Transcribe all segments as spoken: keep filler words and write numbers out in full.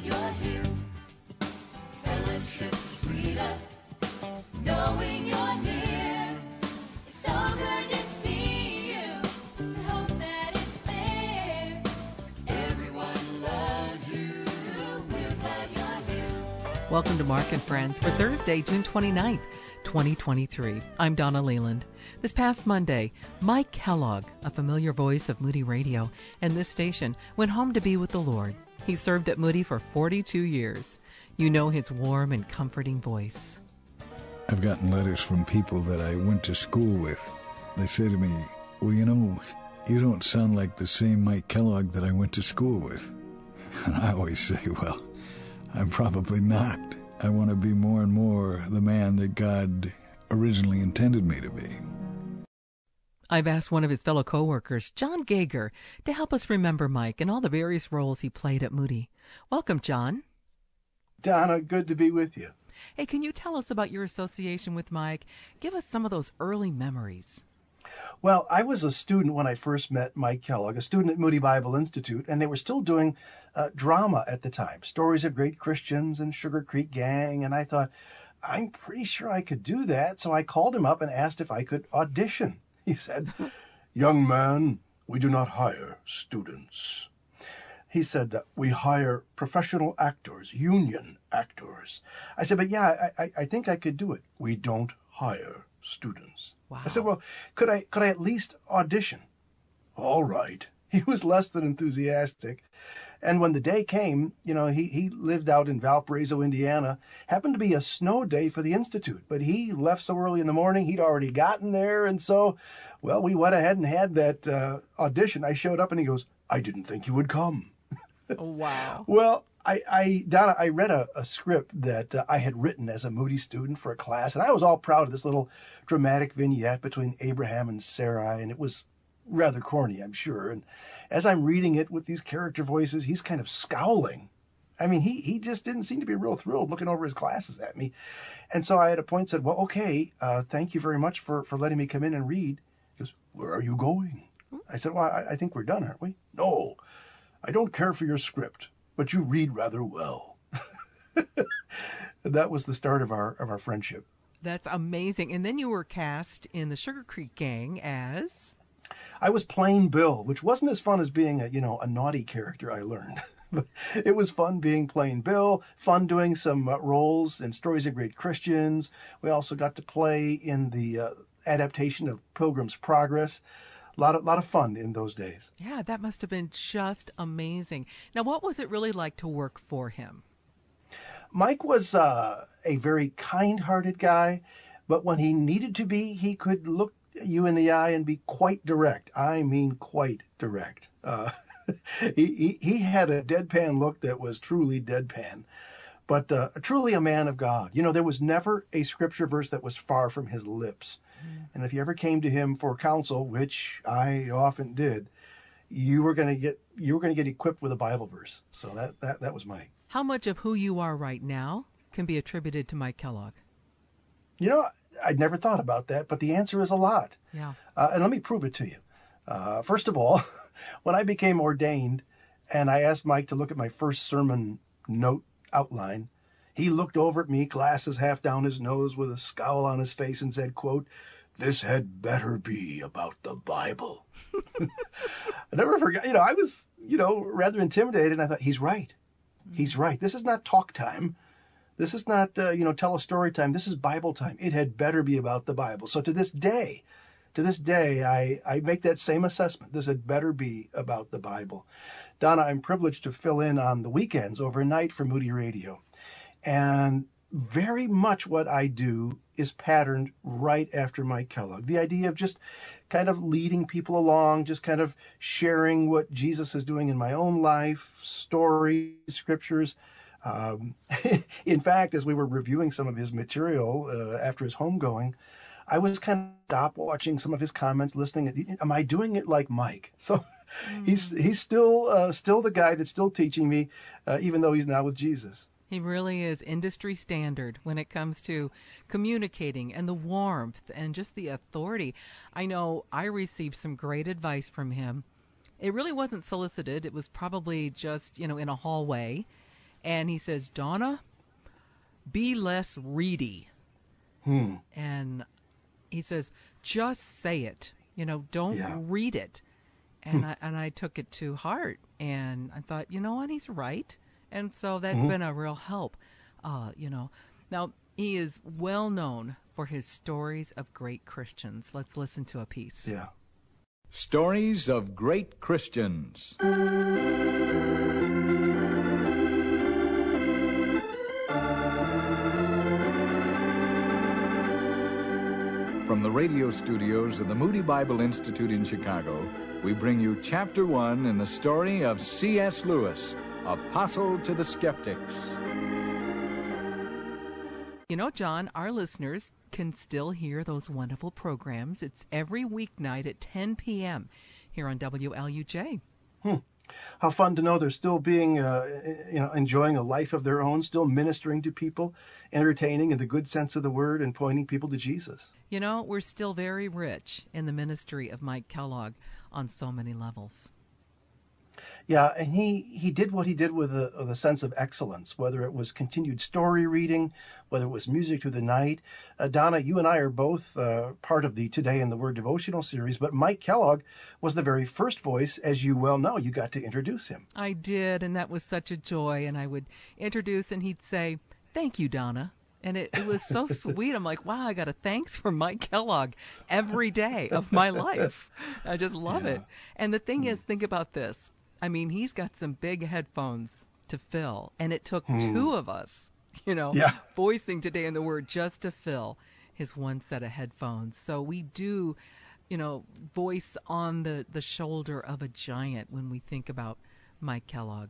glad you're here. Fellowship sweeter, knowing you're near. It's so good to see you. Hope that it's clear. Everyone loves you. We're glad you're here. Welcome to Mark and Friends for Thursday, June twenty-ninth, twenty twenty-three. I'm Donna Leland. This past Monday, Mike Kellogg, a familiar voice of Moody Radio and this station, went home to be with the Lord. He served at Moody for forty-two years. You know his warm and comforting voice. I've gotten letters from people that I went to school with. They say to me, well, you know, you don't sound like the same Mike Kellogg that I went to school with. And I always say, well, I'm probably not. I want to be more and more the man that God originally intended me to be. I've asked one of his fellow co-workers, John Gager, to help us remember Mike and all the various roles he played at Moody. Welcome, John. Donna, good to be with you. Hey, can you tell us about your association with Mike? Give us some of those early memories. Well, I was a student when I first met Mike Kellogg, a student at Moody Bible Institute, and they were still doing uh, drama at the time, Stories of Great Christians and Sugar Creek Gang, and I thought, I'm pretty sure I could do that, so I called him up and asked if I could audition. He said, young man, we do not hire students. He said, we hire professional actors, union actors. I said, but yeah, I, I, I think I could do it. We don't hire students. Wow. I said, well, could I could I at least audition? All right. He was less than enthusiastic. And when the day came, you know, he, he lived out in Valparaiso, Indiana. Happened to be a snow day for the Institute, but he left so early in the morning, he'd already gotten there. And so, well, we went ahead and had that uh, audition. I showed up and he goes, I didn't think you would come. Oh, wow. Well, I, I Donna, I read a, a script that uh, I had written as a Moody student for a class, and I was all proud of this little dramatic vignette between Abraham and Sarai, and it was rather corny, I'm sure. And as I'm reading it with these character voices, he's kind of scowling. I mean, he he just didn't seem to be real thrilled looking over his glasses at me. And so I at a point said, well, okay, uh, thank you very much for, for letting me come in and read. He goes, where are you going? I said, well, I, I think we're done, aren't we? No, I don't care for your script, but you read rather well. That was the start of our of our friendship. That's amazing. And then you were cast in the Sugar Creek Gang as? I was Plain Bill, which wasn't as fun as being a, you know, a naughty character, I learned. But it was fun being Plain Bill, fun doing some uh, roles in Stories of Great Christians. We also got to play in the uh, adaptation of Pilgrim's Progress. A lot of, lot of fun in those days. Yeah, that must have been just amazing. Now, what was it really like to work for him? Mike was uh, a very kind-hearted guy, but when he needed to be, he could look you in the eye and be quite direct. I mean, quite direct. Uh, he, he he had a deadpan look that was truly deadpan, but uh, truly a man of God. You know, there was never a scripture verse that was far from his lips. Mm. And if you ever came to him for counsel, which I often did, you were going to get you were going to get equipped with a Bible verse. So that that that was Mike. How much of who you are right now can be attributed to Mike Kellogg? You know, I'd never thought about that, but the answer is a lot. Yeah. Uh, and let me prove it to you. Uh, first of all, when I became ordained and I asked Mike to look at my first sermon note outline, he looked over at me, glasses half down his nose with a scowl on his face and said, quote, "This had better be about the Bible." I never forgot. You know, I was, you know, rather intimidated. And I thought, he's right. Mm-hmm. He's right. This is not talk time. This is not, uh, you know, tell a story time. This is Bible time. It had better be about the Bible. So to this day, to this day, I, I make that same assessment. This had better be about the Bible. Donna, I'm privileged to fill in on the weekends overnight for Moody Radio. And very much what I do is patterned right after Mike Kellogg. The idea of just kind of leading people along, just kind of sharing what Jesus is doing in my own life, stories, scriptures. Um, in fact, as we were reviewing some of his material uh, after his homegoing, I was kind of stop watching some of his comments, listening. Am I doing it like Mike? So mm. he's he's still uh, still the guy that's still teaching me, uh, even though he's now with Jesus. He really is industry standard when it comes to communicating and the warmth and just the authority. I know I received some great advice from him. It really wasn't solicited. It was probably just, you know, in a hallway. And he says, Donna, be less reedy. Hmm. And he says, just say it. You know, don't Yeah. read it. And I and I took it to heart. And I thought, you know what, he's right. And so that's Mhm. been a real help, uh, you know. Now, he is well known for his stories of great Christians. Let's listen to a piece. Yeah. Stories of Great Christians. From the radio studios of the Moody Bible Institute in Chicago, we bring you Chapter One in the story of C S Lewis, Apostle to the Skeptics. You know, John, our listeners can still hear those wonderful programs. It's every weeknight at ten p.m. here on W L U J. Hmm. How fun to know they're still being, uh, you know, enjoying a life of their own, still ministering to people, entertaining in the good sense of the word, and pointing people to Jesus. You know, we're still very rich in the ministry of Mike Kellogg on so many levels. Yeah, and he, he did what he did with a, with a sense of excellence, whether it was continued story reading, whether it was music through the night. Uh, Donna, you and I are both uh, part of the Today in the Word devotional series, but Mike Kellogg was the very first voice, as you well know. You got to introduce him. I did, and that was such a joy. And I would introduce, and he'd say, thank you, Donna. And it, it was so sweet. I'm like, wow, I got a thanks from Mike Kellogg every day of my life. I just love Yeah. it. And the thing is, think about this. I mean, he's got some big headphones to fill, and it took two of us, you know, Yeah. voicing Today in the Word just to fill his one set of headphones. So we do, you know, voice on the, the shoulder of a giant when we think about Mike Kellogg.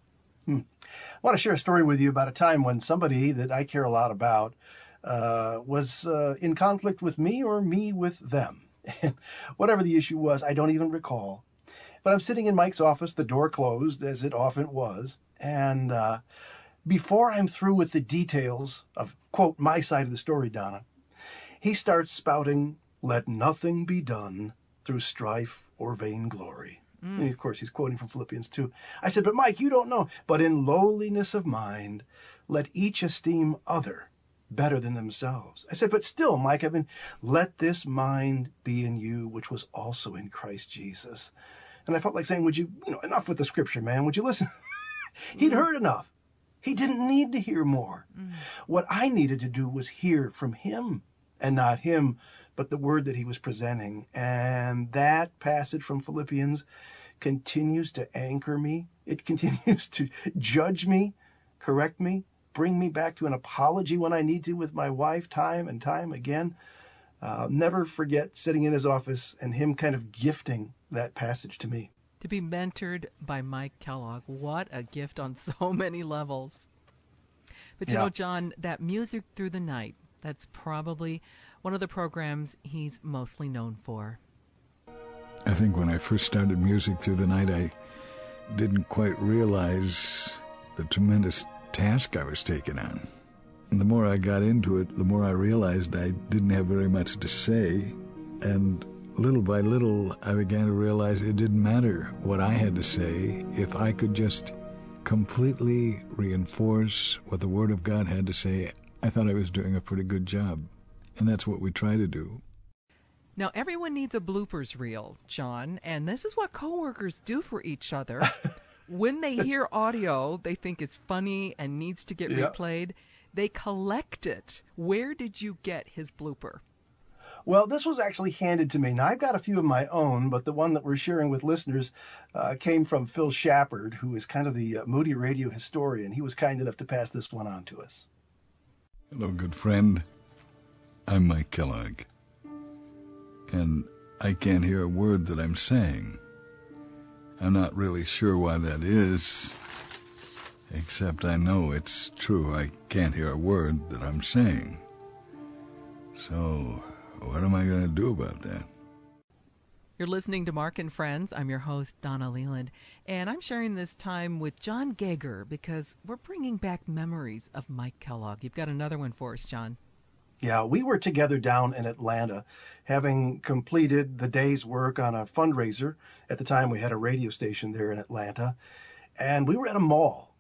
I want to share a story with you about a time when somebody that I care a lot about uh, was uh, in conflict with me or me with them. And whatever the issue was, I don't even recall. But I'm sitting in Mike's office, the door closed, as it often was. And uh, before I'm through with the details of, quote, my side of the story, Donna, he starts spouting, let nothing be done through strife or vainglory. Mm. And of course, he's quoting from Philippians two. I said, but Mike, you don't know. But in lowliness of mind, let each esteem other better than themselves. I said, but still, Mike, I've been, let this mind be in you, which was also in Christ Jesus. And I felt like saying, would you, you know, enough with the scripture, man. Would you listen? He'd mm. heard enough. He didn't need to hear more. Mm. What I needed to do was hear from him, and not him, but the word that he was presenting. And that passage from Philippians continues to anchor me. It continues to judge me, correct me, bring me back to an apology when I need to with my wife time and time again. Uh, never forget sitting in his office and him kind of gifting that passage to me. To be mentored by Mike Kellogg, what a gift on so many levels. But you Yeah. know, John, that music through the night, that's probably one of the programs he's mostly known for. I think when I first started Music Through the Night, I didn't quite realize the tremendous task I was taking on. And the more I got into it, the more I realized I didn't have very much to say. And little by little, I began to realize it didn't matter what I had to say if I could just completely reinforce what the Word of God had to say. I thought I was doing a pretty good job. And that's what we try to do. Now, everyone needs a bloopers reel, John, and this is what coworkers do for each other. When they hear audio they think is funny and needs to get Yep. replayed, they collect it. Where did you get his blooper? Well, this was actually handed to me. Now, I've got a few of my own, but the one that we're sharing with listeners uh, came from Phil Shepard, who is kind of the uh, Moody Radio historian. He was kind enough to pass this one on to us. Hello, good friend. I'm Mike Kellogg. And I can't hear a word that I'm saying. I'm not really sure why that is, except I know it's true. I can't hear a word that I'm saying. So, what am I going to do about that? You're listening to Mark and Friends. I'm your host, Donna Leland, and I'm sharing this time with John Geiger because we're bringing back memories of Mike Kellogg. You've got another one for us, John. Yeah, we were together down in Atlanta, having completed the day's work on a fundraiser. At the time, we had a radio station there in Atlanta, and we were at a mall.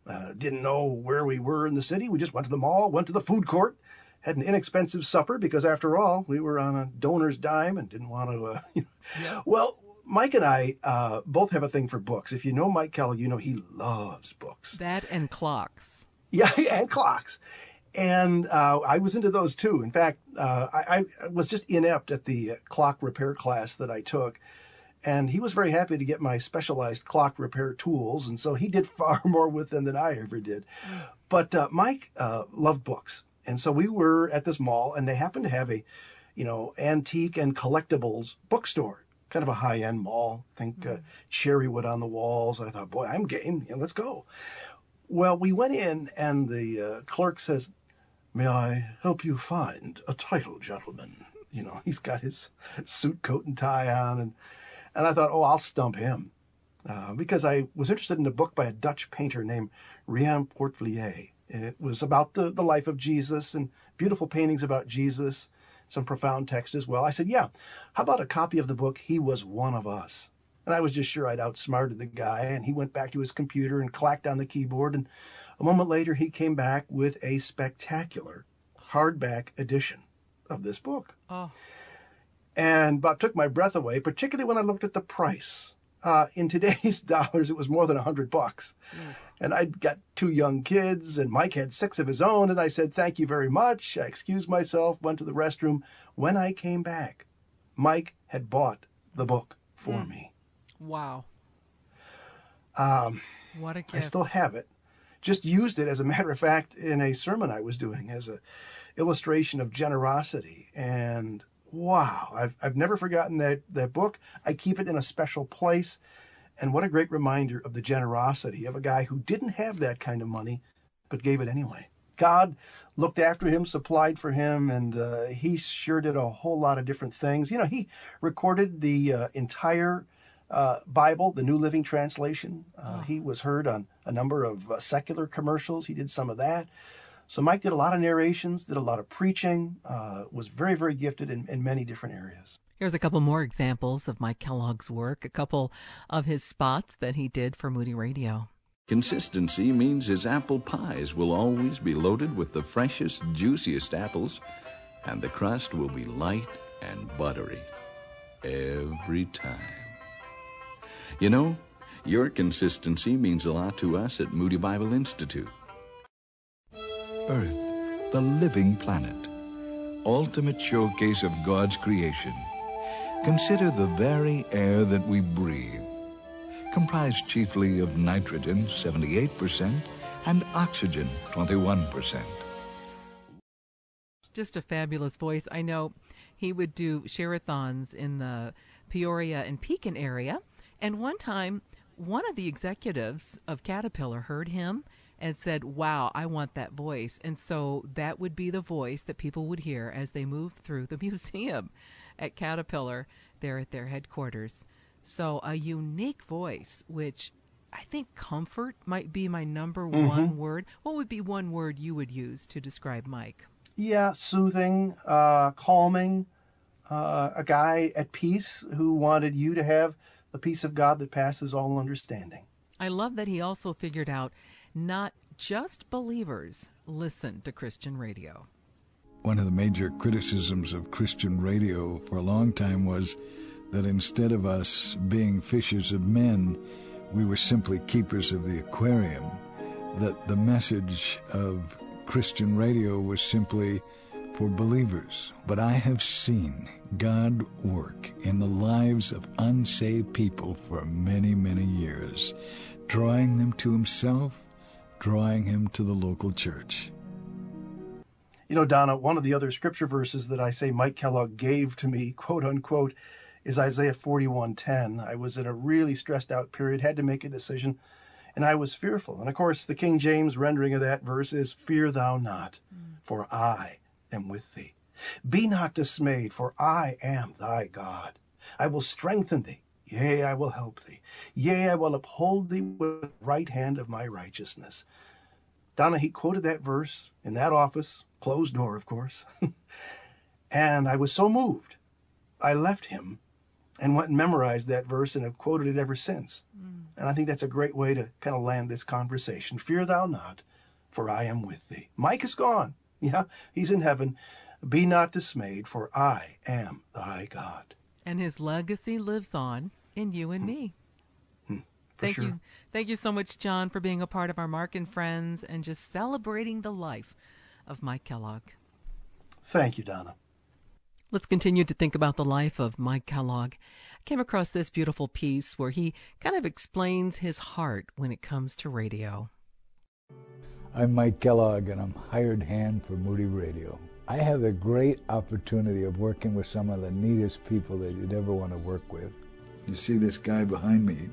Uh, didn't know where we were in the city. We just went to the mall, went to the food court, had an inexpensive supper because, after all, we were on a donor's dime and didn't want to. Uh, you know. Yeah. Well, Mike and I uh, both have a thing for books. If you know Mike Kellogg, you know he loves books. That and clocks. Yeah, and clocks. And uh, I was into those too. In fact, uh, I, I was just inept at the clock repair class that I took. And he was very happy to get my specialized clock repair tools. And so he did far more with them than I ever did. But uh, Mike uh, loved books. And so we were at this mall, and they happened to have a, you know, antique and collectibles bookstore, kind of a high-end mall. Think uh, cherrywood on the walls. I thought, boy, I'm game. Yeah, let's go. Well, we went in, and the uh, clerk says, "May I help you find a title, gentlemen?" You know, he's got his suit, coat, and tie on, and and I thought, oh, I'll stump him, uh, because I was interested in a book by a Dutch painter named Rien Portelier. It was about the, the life of Jesus and beautiful paintings about Jesus, some profound text as well. I said, yeah, how about a copy of the book, He Was One of Us? And I was just sure I'd outsmarted the guy, and he went back to his computer and clacked on the keyboard, and a moment later he came back with a spectacular hardback edition of this book. Oh. And about took my breath away, particularly when I looked at the price. Uh, in today's dollars, it was more than a hundred bucks. Mm. And I'd got two young kids, and Mike had six of his own, and I said, thank you very much. I excused myself, went to the restroom. When I came back, Mike had bought the book for mm. me. Wow. Um, what a gift. I still have it. Just used it, as a matter of fact, in a sermon I was doing as a illustration of generosity. And wow, I've I've never forgotten that, that book. I keep it in a special place. And what a great reminder of the generosity of a guy who didn't have that kind of money, but gave it anyway. God looked after him, supplied for him, and uh, he sure did a whole lot of different things. You know, he recorded the uh, entire uh, Bible, the New Living Translation. Uh, oh. He was heard on a number of uh, secular commercials. He did some of that. So Mike did a lot of narrations, did a lot of preaching, uh, was very, very gifted in, in many different areas. Here's a couple more examples of Mike Kellogg's work, a couple of his spots that he did for Moody Radio. Consistency means his apple pies will always be loaded with the freshest, juiciest apples, and the crust will be light and buttery every time. You know, your consistency means a lot to us at Moody Bible Institute. Earth, the living planet, ultimate showcase of God's creation. Consider the very air that we breathe, comprised chiefly of nitrogen, seventy-eight percent, and oxygen, twenty-one percent. Just a fabulous voice. I know he would do share-a-thons in the Peoria and Pekin area, and one time, one of the executives of Caterpillar heard him and said, wow, I want that voice. And so that would be the voice that people would hear as they moved through the museum at Caterpillar there at their headquarters. So a unique voice, which I think comfort might be my number mm-hmm. one word. What would be one word you would use to describe Mike? Yeah, soothing, uh, calming, uh, a guy at peace who wanted you to have the peace of God that passes all understanding. I love that he also figured out not just believers listen to Christian radio. One of the major criticisms of Christian radio for a long time was that instead of us being fishers of men, we were simply keepers of the aquarium, that the message of Christian radio was simply for believers. But I have seen God work in the lives of unsaved people for many, many years, drawing them to himself, drawing him to the local church. You know, Donna, one of the other scripture verses that I say Mike Kellogg gave to me, quote unquote, is Isaiah forty-one ten. I was in a really stressed out period, had to make a decision, and I was fearful. And of course, the King James rendering of that verse is, fear thou not, for I am with thee. Be not dismayed, for I am thy God. I will strengthen thee. Yea, I will help thee. Yea, I will uphold thee with the right hand of my righteousness. Donna, he quoted that verse in that office, closed door, of course. And I was so moved. I left him and went and memorized that verse and have quoted it ever since. Mm. And I think that's a great way to kind of land this conversation. Fear thou not, for I am with thee. Mike is gone. Yeah, he's in heaven. Be not dismayed, for I am thy God. And his legacy lives on in you and me. Hmm. Thank sure. you. Thank you so much, John, for being a part of our Mark and Friends and just celebrating the life of Mike Kellogg. Thank you, Donna. Let's continue to think about the life of Mike Kellogg. I came across this beautiful piece where he kind of explains his heart when it comes to radio. I'm Mike Kellogg, and I'm hired hand for Moody Radio. I have the great opportunity of working with some of the neatest people that you'd ever want to work with. You see this guy behind me?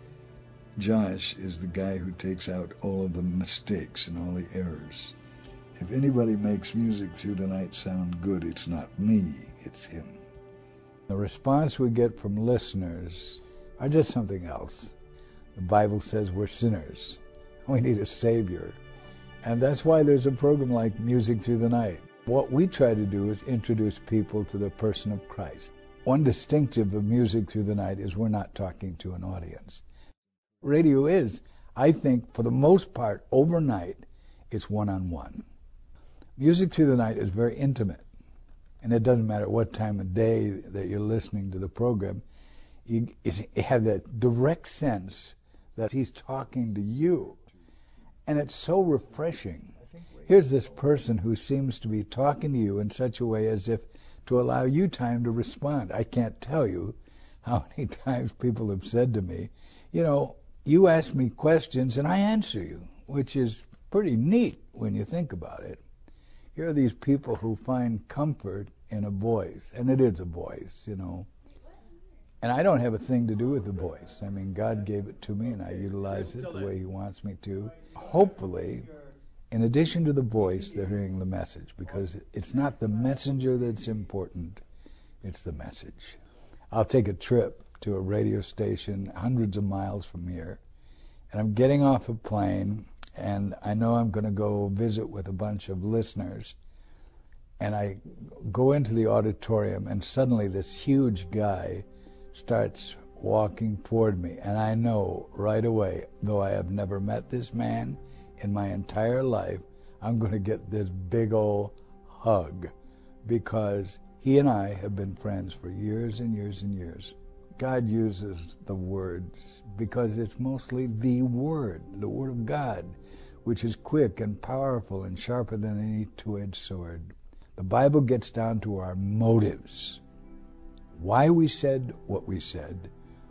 Josh is the guy who takes out all of the mistakes and all the errors. If anybody makes music through the night sound good, it's not me, it's him. The response we get from listeners are just something else. The Bible says we're sinners. We need a Savior. And that's why there's a program like Music Through the Night. What we try to do is introduce people to the person of Christ. One distinctive of Music Through the Night is we're not talking to an audience. Radio is, I think, for the most part, overnight, it's one-on-one. Music Through the Night is very intimate, and it doesn't matter what time of day that you're listening to the program. You, you have that direct sense that he's talking to you, and it's so refreshing. Here's this person who seems to be talking to you in such a way as if to allow you time to respond. I can't tell you how many times people have said to me, you know, you ask me questions and I answer you, which is pretty neat when you think about it. Here are these people who find comfort in a voice, and it is a voice, you know. And I don't have a thing to do with the voice. I mean, God gave it to me, and I utilize it the way he wants me to. Hopefully, in addition to the voice, they're hearing the message, because it's not the messenger that's important, it's the message. I'll take a trip to a radio station hundreds of miles from here, and I'm getting off a plane, and I know I'm going to go visit with a bunch of listeners, and I go into the auditorium, and suddenly this huge guy starts walking toward me, and I know right away, though I have never met this man in my entire life, I'm going to get this big old hug, because he and I have been friends for years and years and years. God uses the words because it's mostly the Word, the Word of God, which is quick and powerful and sharper than any two-edged sword. The Bible gets down to our motives, why we said what we said,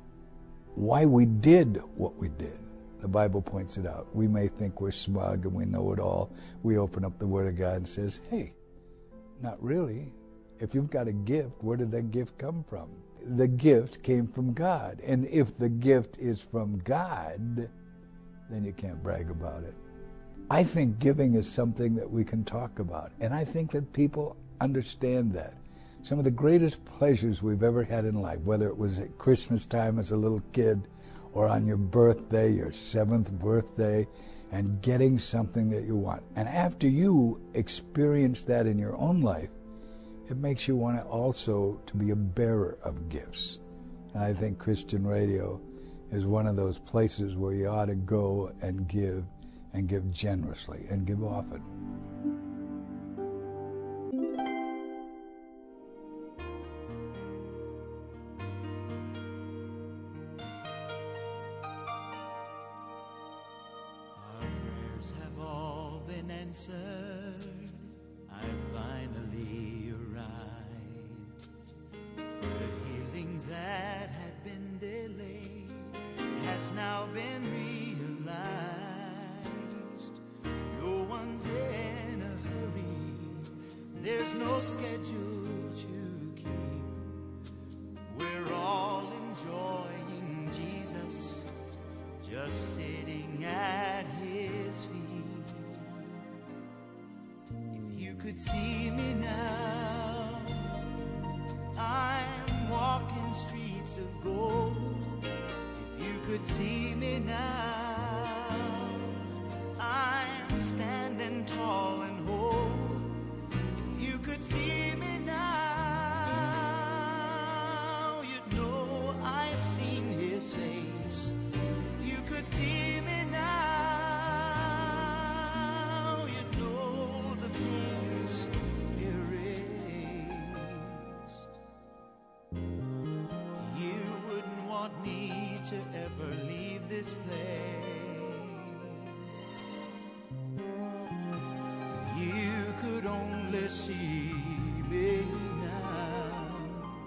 why we did what we did. The Bible points it out. We may think we're smug and we know it all. We open up the Word of God and says, hey, not really. If you've got a gift, where did that gift come from? The gift came from God. And if the gift is from God, then you can't brag about it. I think giving is something that we can talk about. And I think that people understand that. Some of the greatest pleasures we've ever had in life, whether it was at Christmas time as a little kid or on your birthday, your seventh birthday, and getting something that you want. And after you experience that in your own life, it makes you want to also to be a bearer of gifts. And I think Christian radio is one of those places where you ought to go and give, and give generously, and give often. Our prayers have all been answered. I finally arrived. The healing that had been delayed has now been realized. No one's in a hurry. There's no schedule to keep. We're all enjoying Jesus, just sitting at his feet. If you could see me now, I'm walking streets of gold. If you could see me now, I'm standing tall and whole. If you could see me now, you'd know this place. If you could only see me now,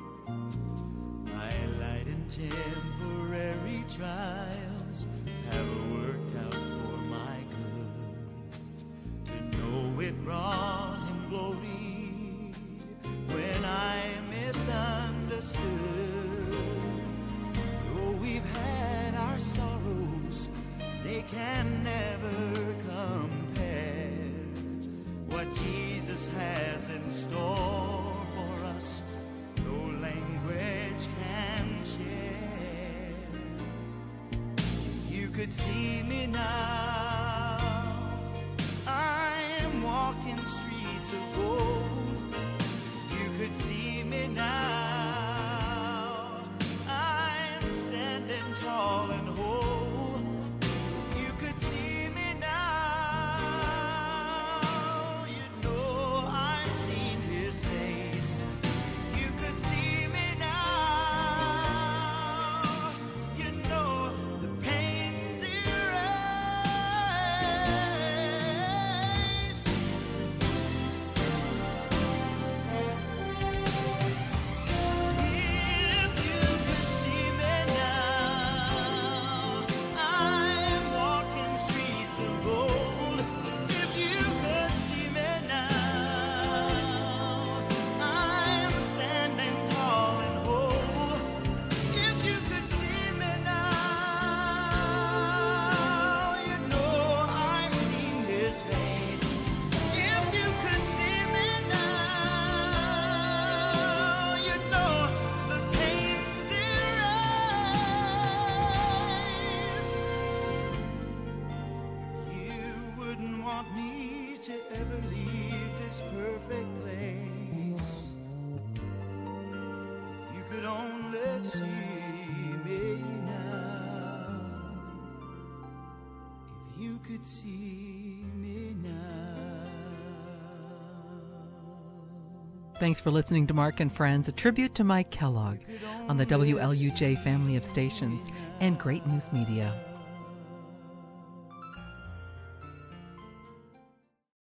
my light and temporary trials have worked out for my good. To know it brought him glory when I misunderstood. Though we've had our sorrows, they can never compare what Jesus has in store for us. No language can share. If you could see me now, I am walking streets of gold. If you could see me now, I'm standing tall and whole. You could see me now, you'd know I've seen his face. You could see me now, you know the pain's erased. If you could see me now, I'm walking streets of gold. If you could see me now, I'm standing tall and whole. If you could see me now, you know I've seen his face. If you could see me now, you know the pain's erased. You wouldn't want me to ever leave this perfect place. You could only see me now. If you could see me now. Thanks for listening to Mark and Friends, a tribute to Mike Kellogg on the W L U J family of stations and Great News Media.